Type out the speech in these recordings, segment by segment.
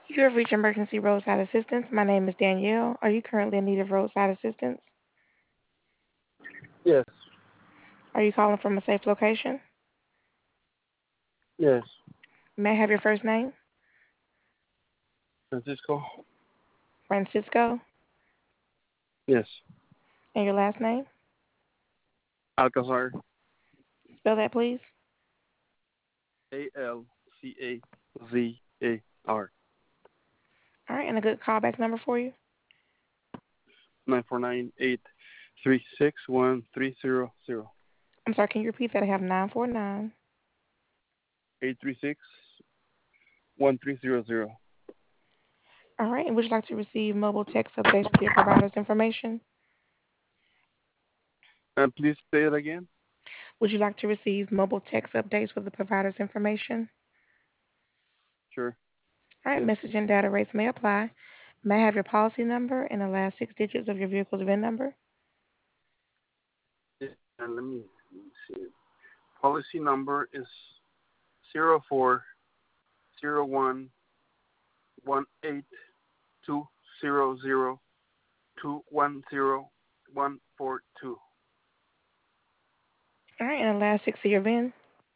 You have reached emergency roadside assistance. My name is Danielle. Are you currently in need of roadside assistance? Yes, Are you calling from a safe location? yes. May I have your first name? Francisco? Francisco. Yes. And your last name? Alcazar. Spell that, please. Alcazar. All right, and a good callback number for you? 949-836-1300. I'm sorry, can you repeat that? I have 949. 836-1300. All right, and would you like to receive mobile text updates with your provider's information? And please say it again. Would you like to receive mobile text updates with the provider's information? Sure. All right, Yes. message and data rates may apply. May I have your policy number and the last six digits of your vehicle's VIN number? And let me see. Policy number is 04018200210142. All right, and the last six of your VIN?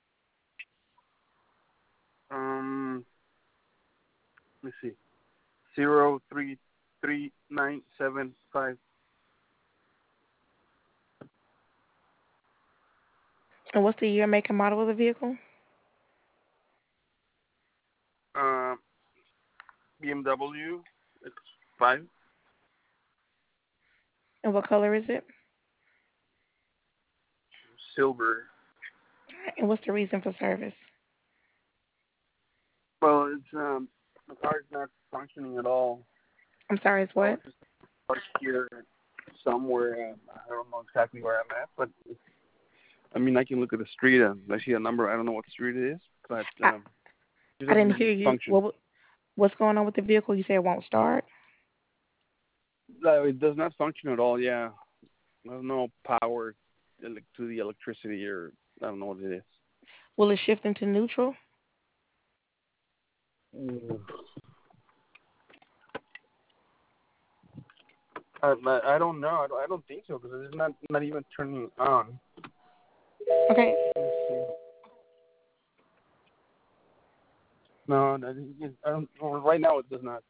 Let me see. 033975. And what's the year, make, and model of the vehicle? Uh, BMW. It's 5. And what color is it? Silver. All right, and what's the reason for service? Well, it's the car's not functioning at all. I'm sorry, it's So what? it's just parked here somewhere. I don't know exactly where I'm at, but I mean, I can look at the street and I see a number. I don't know what street it is, but I, it I didn't doesn't hear you. function. What's going on with the vehicle? You said it won't start? No, it does not function at all. Yeah, there's no power to the electricity, or I don't know what it is. Will it shift into neutral? Mm. I don't know. I don't think so because it's not even turning on. Okay. No, I don't. Well, right now it does not.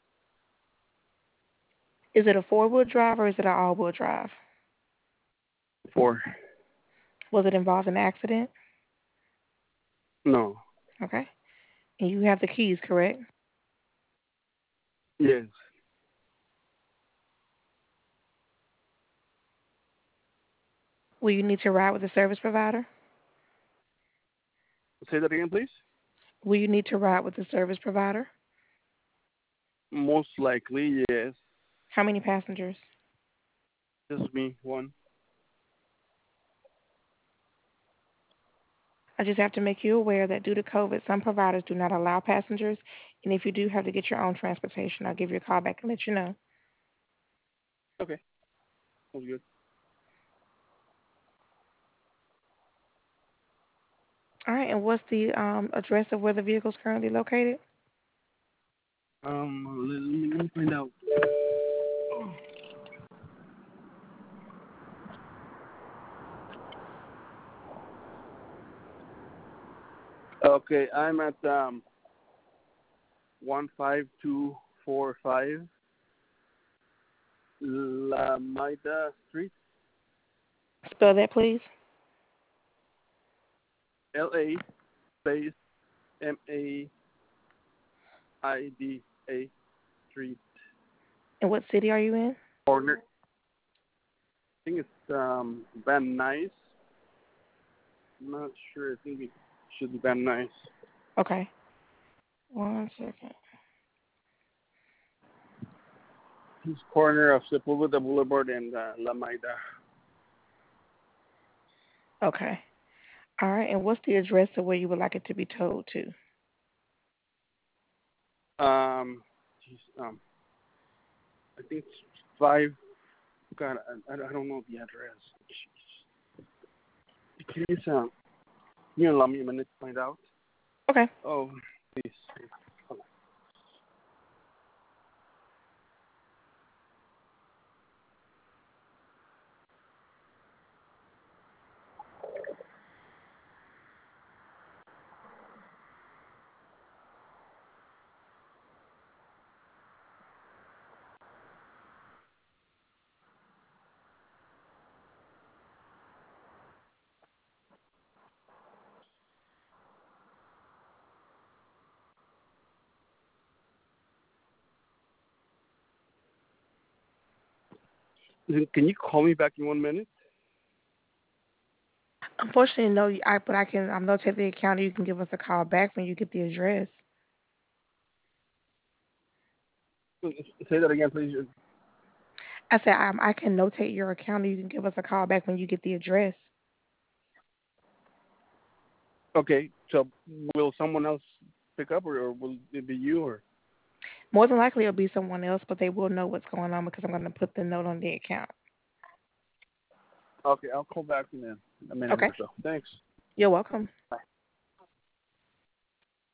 Is it a four-wheel drive or is it an all-wheel drive? 4. Was it involved in an accident? No. Okay. And you have the keys, correct? Yes. Will you need to ride with a service provider? Say that again, please. Will you need to ride with a service provider? Most likely, yes. How many passengers? Just me, one. I just have to make you aware that due to COVID, some providers do not allow passengers, and if you do have to get your own transportation, I'll give you a call back and let you know. Okay. Sounds good. All right, and what's the address of where the vehicle is currently located? Let me find out. Okay, I'm at 15245 La Maida Street, Spell that, please. LA space MAIDA Street, And what city are you in? corner. I think it's Van Nuys. I'm not sure. I think it should be Van Nuys. Okay. 1 second. It's corner of Sepulveda Boulevard and La Maida. Okay. All right, and what's the address of where you would like it to be towed to? Geez, I think it's 5. God, I don't know the address. Jeez. Please, you allow me a minute to find out. Okay. Oh, please. Hold on. Can you call me back in 1 minute? Unfortunately, no. But I can. I'm notate the account. You can give us a call back when you get the address. Say that again, please. I said I can notate your account. You can give us a call back when you get the address. Okay, so will someone else pick up, or will it be you? Or More than likely, it'll be someone else, but they will know what's going on because I'm going to put the note on the account. okay, I'll call back in a minute Okay. or so. Thanks. You're welcome. Bye.